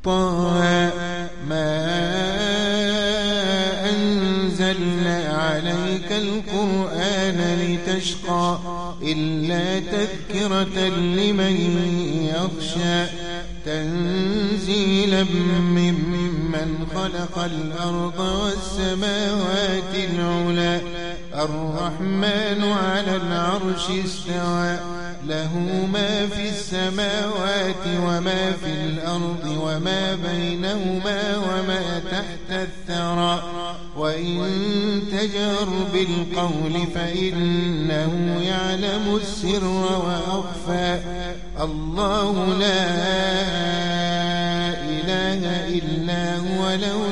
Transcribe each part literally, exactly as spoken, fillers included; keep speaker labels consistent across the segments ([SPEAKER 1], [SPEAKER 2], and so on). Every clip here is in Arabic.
[SPEAKER 1] طه ما أنزلنا عليك القرآن لتشقى إلا تذكرة لمن يخشى تنزيلا ممن خلق الأرض والسماوات العلى الرحمن على العرش استوى له ما في السماوات وما في الأرض وما بينهما وما تحت الثرى وإن تجهر بالقول فإنه يعلم السر وأخفى الله لا إله إلا هو له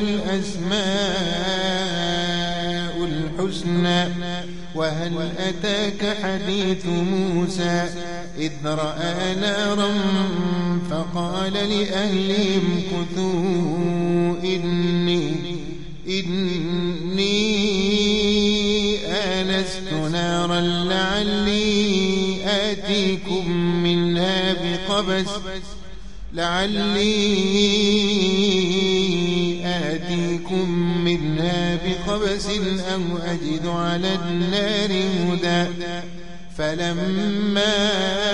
[SPEAKER 1] الأسماء الحسنى وهل أتاك حديث موسى إذ رأى نارا فقال لأهلهم كثوا إني إني آنست نارا لعلي آتيكم منها بقبس لعلي آتيكم منها بقبس أو أجد على النار هدى فلما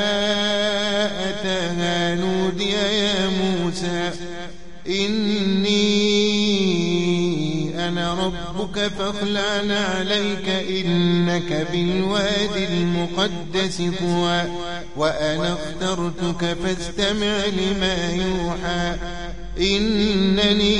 [SPEAKER 1] أتاها نودي يا موسى إني أنا ربك فاخلع عليك إنك بالوادي المقدس طوى وأنا اخترتك فاستمع لما يوحى إنني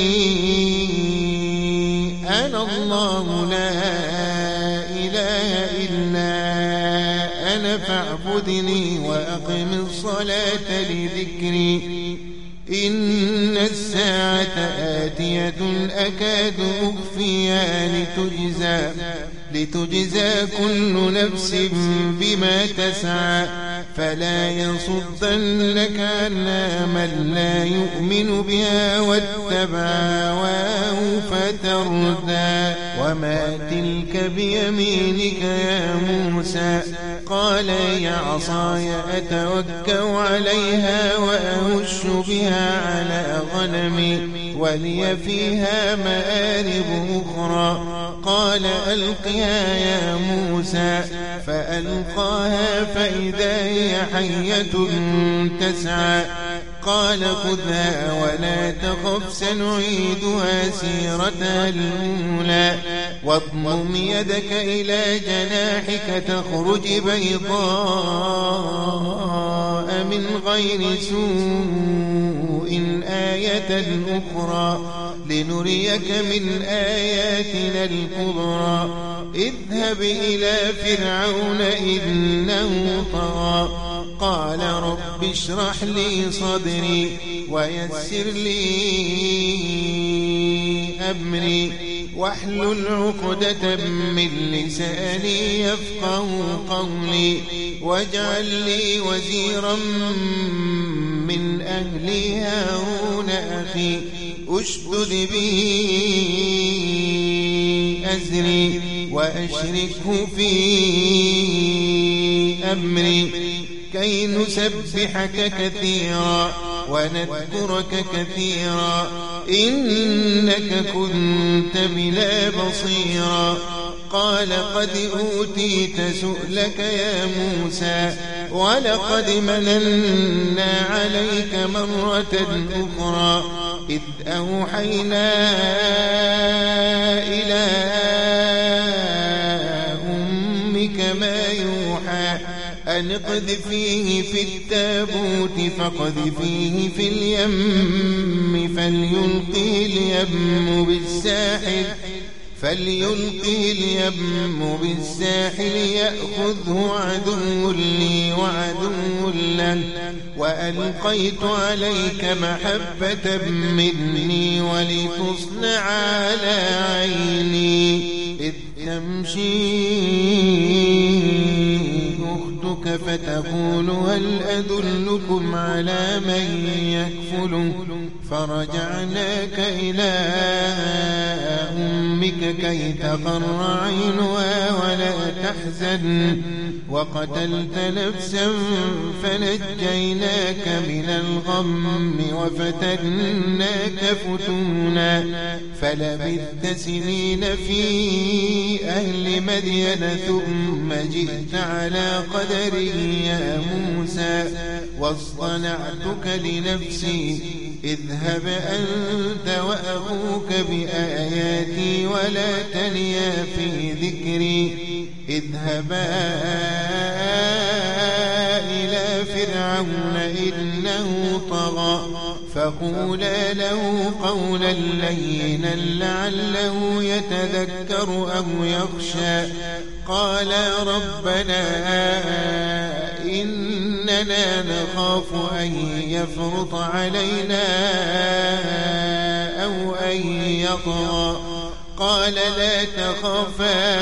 [SPEAKER 1] أنا الله لا إله إلا أنا فاعبدني وأقم الصلاة لذكري إن الساعة آتية أكاد أخفيها لتجزى لتجزى كل نفس بما تسعى فلا يصدنك عنها من لا يؤمن بها واتبع هواه فتردى وما تلك بيمينك يا موسى قال يا عصاي أتوكأ عليها وأهش بها على غنمي ولي فيها مآرب أخرى قال ألقها يا موسى فألقاها فإذا هي حية تسعى قال خذها ولا تخف سنعيدها سيرتها الأولى واضمم يدك إلى جناحك تخرج بيضاء من غير سوء آية أخرى لنريك من آياتنا الكبرى اذهب إلى فرعون إنه طغى قال رب اشرح لي صدري ويسر لي أمري واحلل عقدة من لساني يفقه قولي واجعل لي وزيرا من أهلي هارون أخي أشدد به أزري وأشركه في أمري كي نسبحك كثيرا ونذكرك كثيرا إنك كنت بنا بصيرا قال قد أوتيت سؤلك يا موسى ولقد مننا عليك مرة أخرى إذ أوحينا إلى أمك ما يوحى أن اقذفيه في التابوت فاقذفيه في اليم فليلقه اليم بالساحل فليلقه اليم بالساحل يأخذه عدو لي وعدو له وألقيت عليك محبة مني ولتصنع على عيني إذ تمشي أختك فتقول هل أدلكم على من يكفله فرجعناك إلى أمك كي تقر عينها ولا تحزن وقتلت نفسا فنجيناك من الغم وفتناك فتونا فلبثت سنين في أهل مدين ثم جئت على قدري يا موسى واصطنعتك لنفسي اذهب أنت وأخوك بآياتي ولا تنيا في ذكري اذهبا إلى فرعون إنه طغى فقولا له قولا لينا لعله يتذكر أو يخشى قالا ربنا إننا نخاف أن يفرط علينا أو أن يطغى قال لا تخافا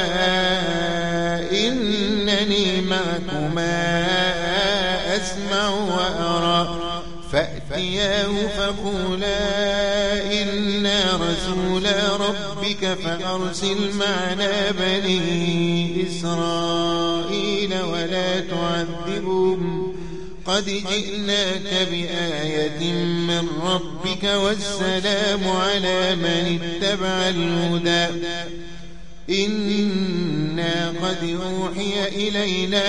[SPEAKER 1] إنني معكما أسمع وأرى فأتياه فقولا إنا رسولا ربك فأرسل معنا بني إسرائيل ولا تعذبهم قد جئناك بآية من ربك والسلام على من اتبع الهدى إنا قد أوحي إلينا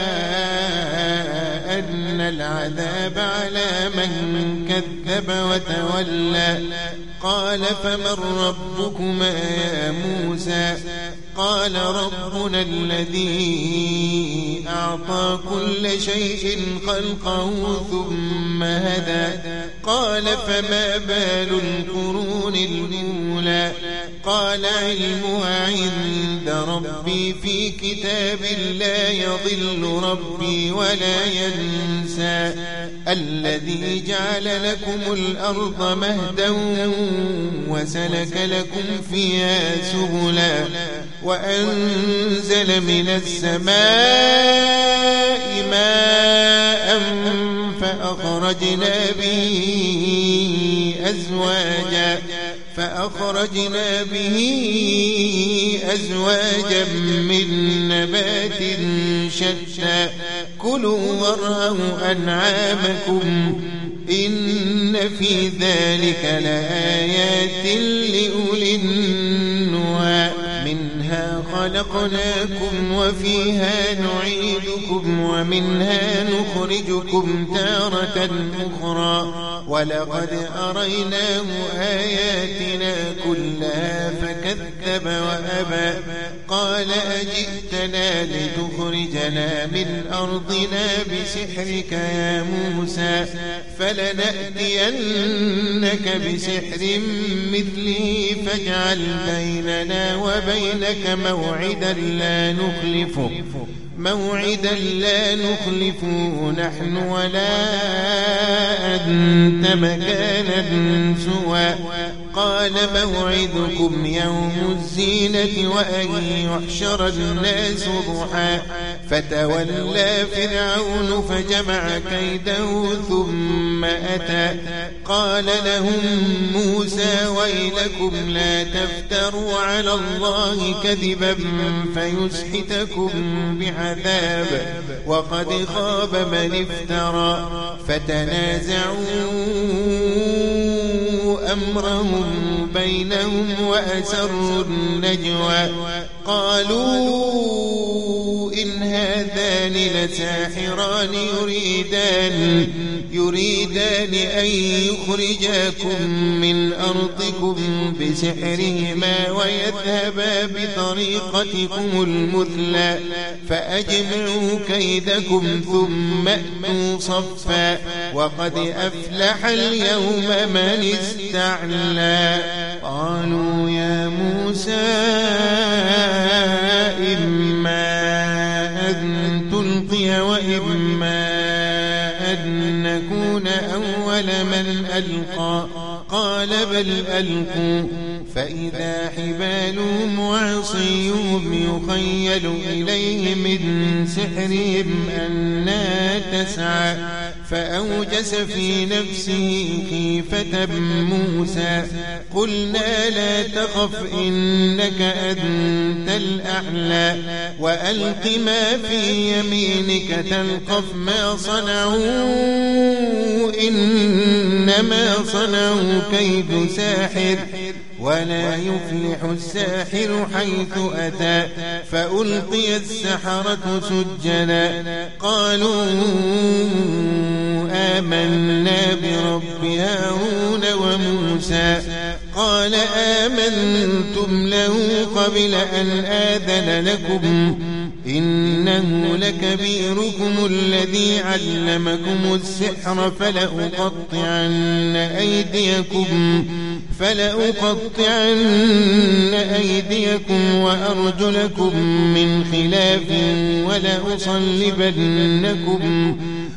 [SPEAKER 1] أن العذاب على من كذب وتولى قال فمن ربكما يا موسى قال ربنا الذي أعطى كل شيء خلقه ثم هدى قال فما بال القرون الأولى قال علمها عند ربي في كتاب لا يضل ربي ولا ينسى الذي جعل لكم الأرض مهدا وسلك لكم فيها سبلا وأنزل من السماء ماء فأخرجنا به أزواجا فأخرجنا به أزواجا من نبات شتى كلوا وارعوا أنعامكم إن في ذلك لآيات لأولي النهى منها خلقناكم وفيها نعيدكم ومنها نخرجكم تارة أخرى ولقد أريناه آياتنا كلها فكذب وأبى قال أجئتنا لتخرجنا من أرضنا بسحرك يا موسى فلنأتينك بسحر مثله فاجعل بيننا وبينك موعدا لا نخلفه موعدا لا نخلفه نحن ولا أنت مكانا سوى قال موعدكم يوم الزينة وأن يحشر الناس ضحى فتولى فرعون فجمع كيده ثم أتى قال لهم موسى ويلكم لا تفتروا على الله كذبا فيسحتكم بعذاب وقد خاب من افترى فتنازعوا أمرهم بينهم وأسروا النجوى قالوا إن هذان لساحران يريدان يريدان أن يخرجاكم من أرضكم بسحرهما ويذهبا بطريقتكم المثلى فأجمعوا كيدكم ثم أتوا صفا وقد أفلح اليوم من استعلى قالوا يا موسى إما أن تلقي وإما أن نكون أول من ألقى قال بل ألقوا فإذا حبالهم وعصيهم يخيل إليه من سحرهم أنها تسعى فأوجس في نفسه خيفة موسى قلنا لا تخف إنك أنت الأعلى وألق ما في يمينك تلقف ما صنعوا إنما صنعوا كيد ساحر ولا يفلح الساحر حيث أتى فألقي السحرة سجدا قالوا آمنا برب هارون وموسى قال آمنتم له قبل أن آذن لكم إنه لكبيركم الذي علمكم السحر فلأقطعن أيديكم فلأقطعن أيديكم وأرجلكم من خلاف ولأصلبنكم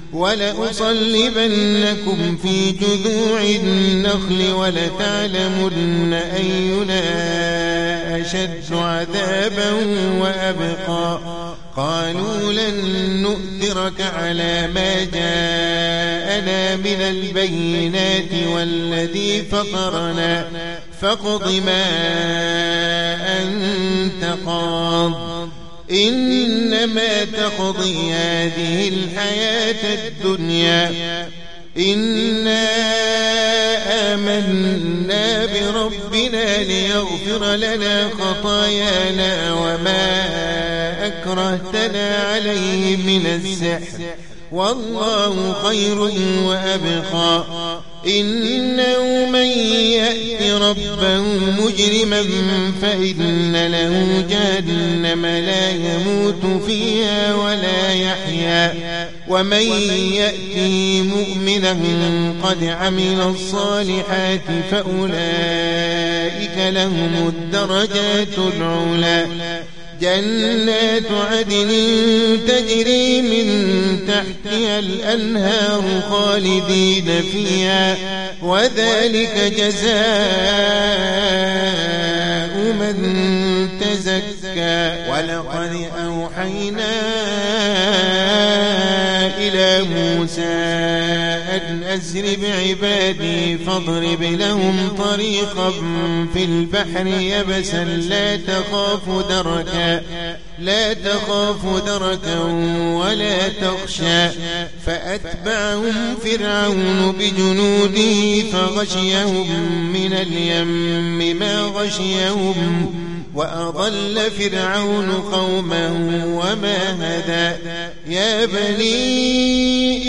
[SPEAKER 1] ولأصلبنكم في جذوع النخل ولتعلمن أينا أشد عذابا وأبقى قالوا لن نؤثرك على ما جاءنا من البينات والذي فطرنا فاقض ما أنت قاض إنما تقضي هذه الحياة الدنيا إنا آمنا بربنا ليغفر لنا خطايانا وما أكرهتنا عليه من السحر والله خير وأبقى إنه من يأت ربه مجرما فإن له جهنم لا يموت فيها ولا يحيا ومن يأته مؤمنا قد عمل الصالحات فأولئك لهم الدرجات العلى جنات عدن تجري من تحتها الأنهار خالدين فيها وذلك جزاء من تزكى ولقد أوحينا إلى موسى أن أسر بعبادي فاضرب لهم طريقا في البحر يبسا لا تخاف دركا لا تخاف دركا ولا تخشى فأتبعهم فرعون بجنوده فغشيهم من اليم ما غشيهم وأضل فرعون قومه وما هدى يا بني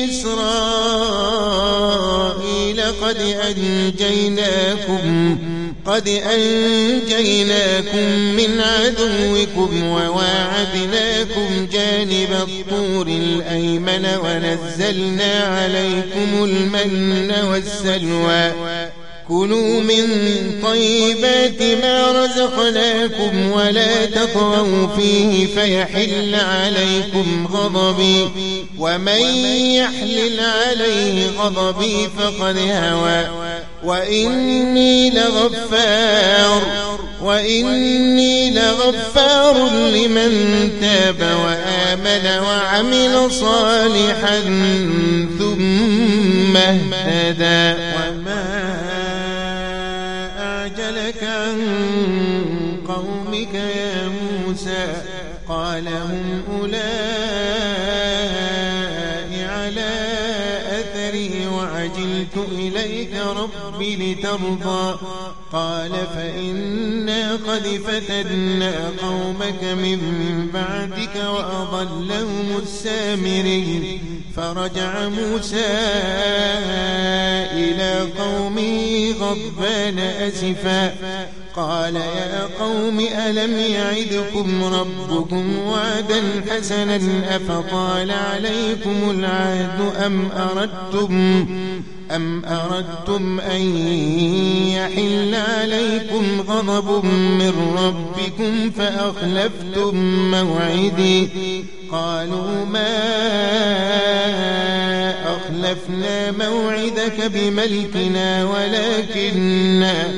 [SPEAKER 1] إسرائيل قد أنجيناكم قد أنجيناكم من عدوكم وواعدناكم جانب الطور الأيمن ونزلنا عليكم المن والسلوى كلوا من طيبات ما رزقناكم ولا تطغوا فيه فيحل عليكم غضبي ومن يحلل عليه غضبي فقد هوى وإني لغفار وإني لغفار لمن تاب وآمن وعمل صالحا ثم اهتدى وما أعجلك عن قومك يا موسى قال هم أولئك على أثري وعجلت إليك ربي لترضى قال فإنا قد فتنا قومك من بعدك وأضلهم السامرين فرجع موسى إلى قومه غضبان أسفا قال يا قوم ألم يعدكم ربكم وعدا حسنا أفطال عليكم العهد أم أردتم أم أردتم أن يحل عليكم غضب من ربكم فأخلفتم موعدي قالوا ما أخلفنا موعدك بملكنا ولكننا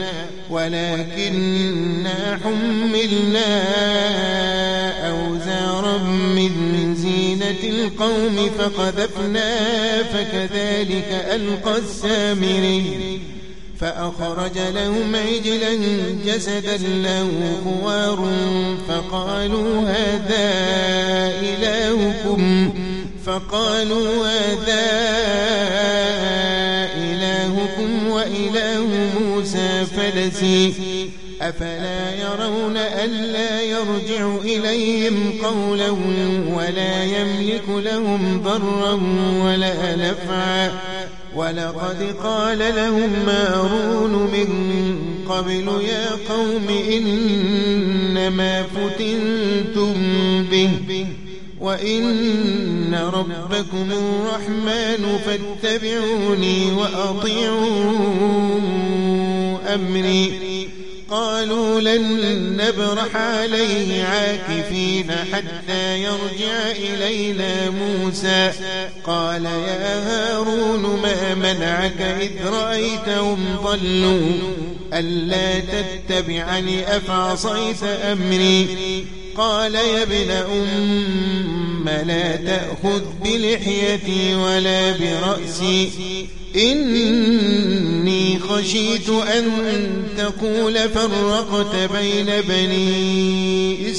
[SPEAKER 1] ولكننا حملنا أوزارا من زينة القوم فقذفنا فكذلك ألقى السامري فأخرج لهم عجلا جسدا له خوار فقالوا هذا إلهكم فقالوا هذا إلهكم وإله موسى فنسي أفلا يرون ألا يرجع إليهم قولا ولا يملك لهم ضرا ولا نفعا ولقد قال لهم هارون من قبل يا قوم إنما فتنتم به وإن ربكم الرحمن فاتبعوني وأطيعوا أمري قالوا لن نبرح عليه عاكفين حتى يرجع إلينا موسى قال يا هارون ما منعك إذ رأيتهم ضلوا ألا تتبعني أفعصيت أمري قال يا ابن أم لا تأخذ بلحيتي ولا برأسي إني خشيت أن تقول فرقت بين بني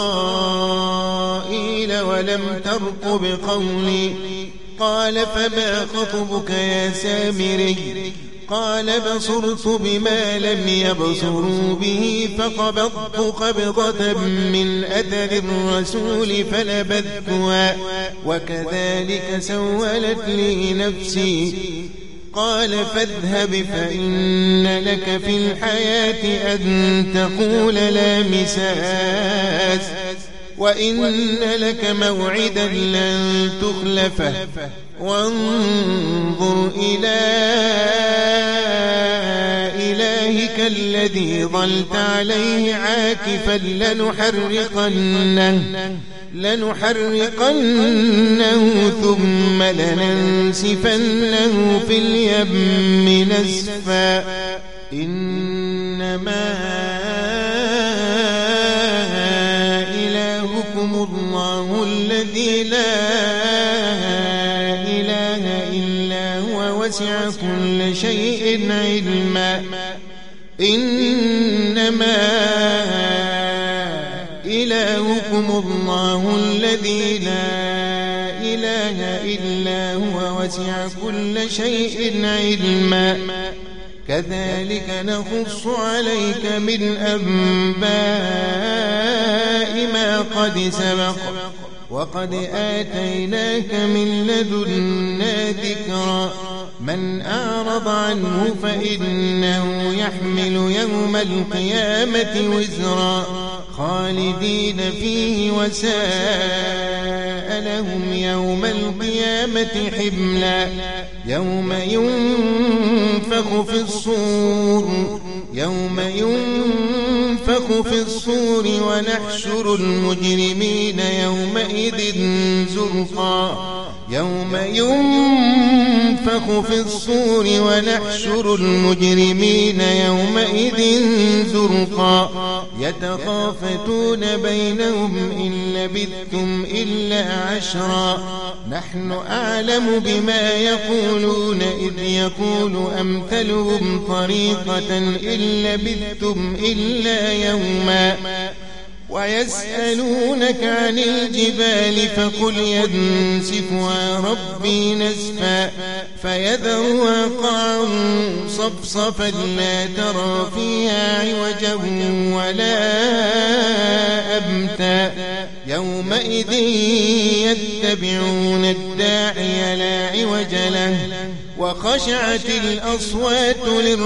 [SPEAKER 1] إسرائيل ولم ترقب قولي قال فما خطبك يا سامري قال بصرت بما لم يبصروا به فقبضت قبضة من أثر الرسول فنبذتها وكذلك سولت لي نفسي قال فاذهب فإن لك في الحياة أن تقول لا مساس وإن لك موعدا لن تخلفه وانظر إلى إلهك الذي ظلت عليه عاكفا لنحرقنه لنحرقنه ثم لننسفنه في اليم نسفا إنما إلهكم الله الذي لا إله إلا هو وسع كل شيء علما إنما إلهكم الله الذي لا إله إلا هو وسع كل شيء علما كذلك نقص عليك من أنباء ما قد سبق وقد آتيناك من لدنا ذكرا من أعرض عنه فإنه يحمل يوم القيامة وزرا خالدين فيه وساء لهم يوم القيامة حملا يوم ينفخ في الصور يوم ينفخ في الصور ونحشر المجرمين يومئذ زرقا يوم ينفخ في الصور ونحشر المجرمين يومئذ زرقا يتخافتون بينهم إن لبثتم إلا عشرا نحن أعلم بما يقولون إذ يقول أمثلهم طريقة إن لبثتم إلا يوما ويسألونك عن الجبال فقل ينسفها ربي نسفا فيذرها قاعا صفصفا لا ترى فيها عوجا ولا أمتا يومئذ يتبعون الداعي لا عوج له وخشعت الأصوات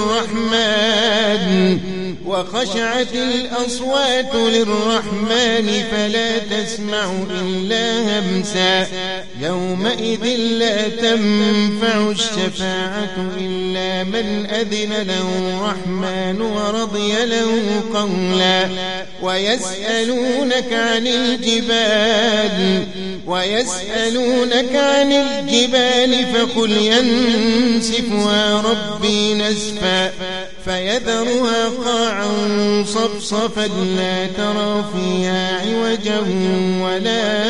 [SPEAKER 1] للرحمن وخشعت الأصوات للرحمن فلا تسمع إلا همسا يومئذ لا تنفع الشفاعة إلا من أذن له الرحمن ورضي له قولا ويسألونك عن الجبال ويسألونك عن الجبال فقل ينسفها ربي نسفا فيذرها قاعا زرعا صفصفا لا ترى فيها عوجا ولا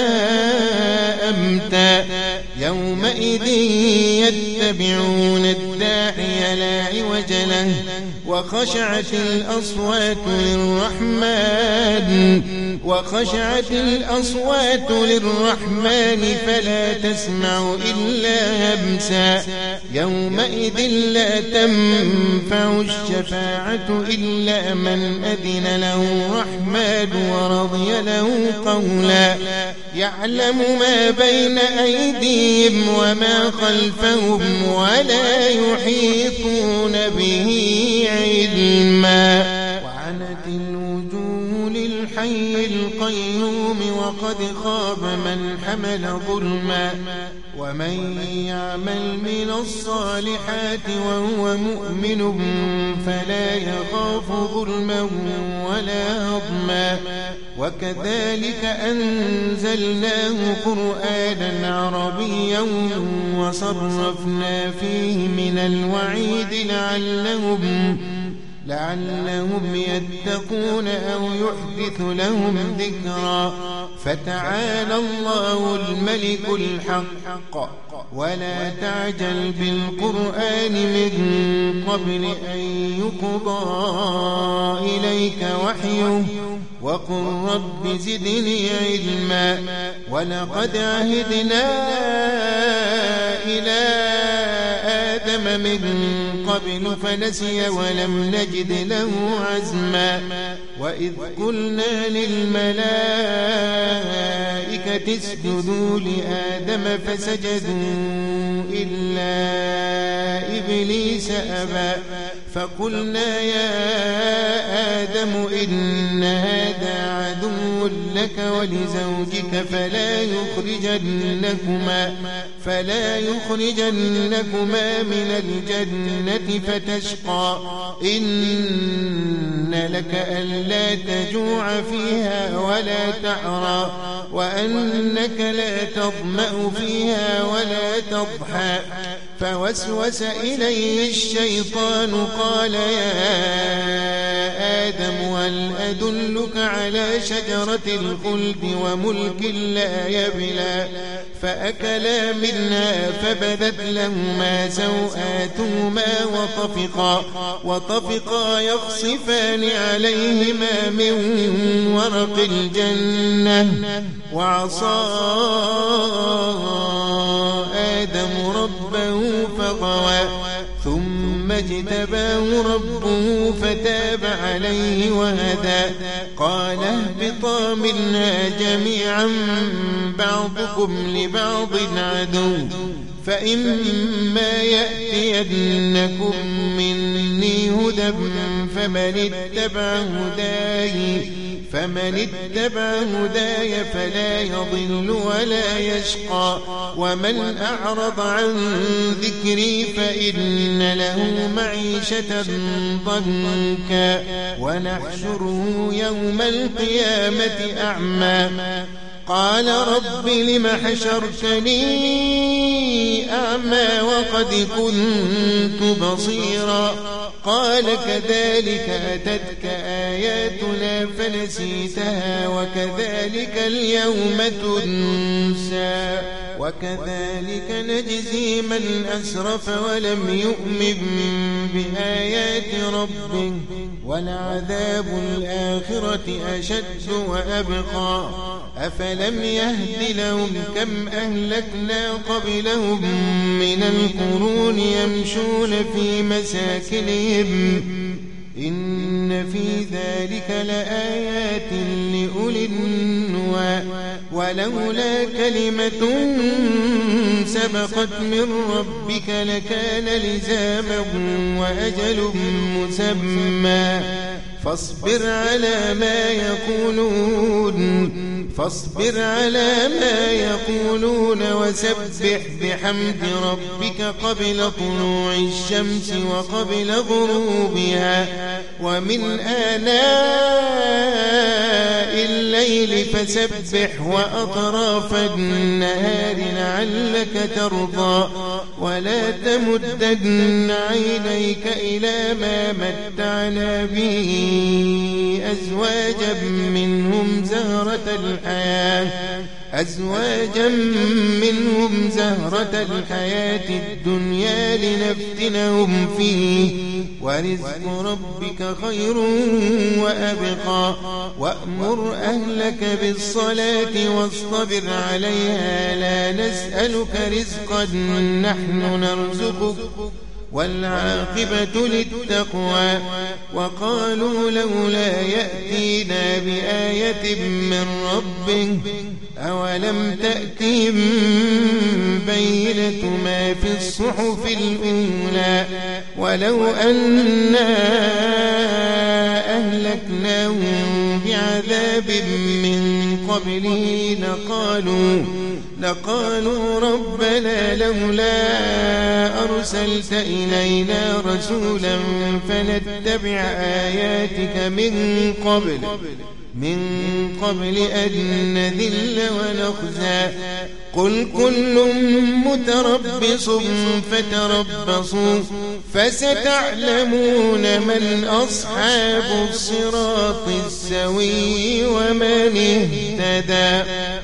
[SPEAKER 1] أمتا يومئذ يتبعون الداعي لا عوج له وخشعت الأصوات للرحمن وخشعت الأصوات للرحمن فلا تسمع إلا همسا يومئذ لا تنفع الشفاعة إلا من أذن له الرحمن ورضي له قولا يعلم ما بين أيديهم وما خلفهم ولا يحيطون به علما وعنت الوجوه للحي القيوم وقد خاب من حمل ظلما ومن يعمل من الصالحات وهو مؤمن فلا يخاف ظلما ولا هضما وكذلك أنزلناه قرآنا عربيا وصرفنا فيه من الوعيد لعلهم لعلهم يتقون أو يحدث لهم ذكرا فتعالى الله الملك الحق ولا تعجل بالقرآن من قبل أن يقضى إليك وحيه وقل رب زدني علما ولقد عهدنا إلى آدم من قبل فنسي ولم نجد له عزما وإذ قلنا للملائكة اسجدوا لآدم فسجدوا إلا إبليس أبى فقلنا يا آدم إن هذا عدو لك ولزوجك فلا يخرجنكما فلا يخرجنكما من الجنة فتشقى إن لك ألا تجوع فيها ولا تعرى وأنك لا تظمأ فيها ولا تضحى فوسوس إليه الشيطان قال يا آدم هل أدلك على شجرة الخلد وملك لا يبلى فأكلا منها فبدت لهما سوآتهما وطفقا وطفقا يخصفان عليهما من ورق الجنة وعصى آدم ربه فغوى ثم اجتباه ربه فتاب عليه وهدى قال اهبطا منها جميعا بعضكم لبعض عدو فإما يأتينكم مني هدى فمن اتبع هداي فمن اتبع هداي فلا يضل ولا يشقى ومن أعرض عن ذكري فإن له معيشة ضنكا ونحشره يوم القيامة أعمى قال رب لم حشرتني أعمى وقد كنت بصيرا قال كذلك أتتك آياتنا فنسيتها وكذلك اليوم تنسى وكذلك نجزي من أسرف ولم يؤمن بآيات ربه ولعذاب الآخرة أشد وأبقى أفلم يهد لهم كم أهلكنا قبلهم من القرون يمشون في مساكنهم إن في ذلك لآيات لأولي النهى ولولا كلمة سبقت من ربك لكان لزاما وأجل مسمى فاصبر على ما يقولون فاصبر على ما يقولون وسبح بحمد ربك قبل طلوع الشمس وقبل غروبها ومن آناء الليل فسبح وأطراف النهار لعلك ترضى ولا تمدن عينيك إلى ما متعنا به أزواجا منهم زهرة الحياة أزواجا منهم زهرة الحياة الدنيا لنفتنهم فيه ورزق ربك خير وأبقى وأمر أهلك بالصلاة واصطبر عليها لا نسألك رزقا نحن نرزقك والعاقبة للتقوى وقالوا لولا يأتينا بآية من ربه أولم تأتهم بينة ما في الصحف الأولى ولو أنا أهلكناهم بعذاب من قبله لقالوا لقالوا ربنا لولا أرسلت إلينا رسولا فنتبع آياتك من قبل من قبل أن نذل ونخزى قل كل متربص فتربصوا فستعلمون من أصحاب الصراط السوي ومن اهتدى.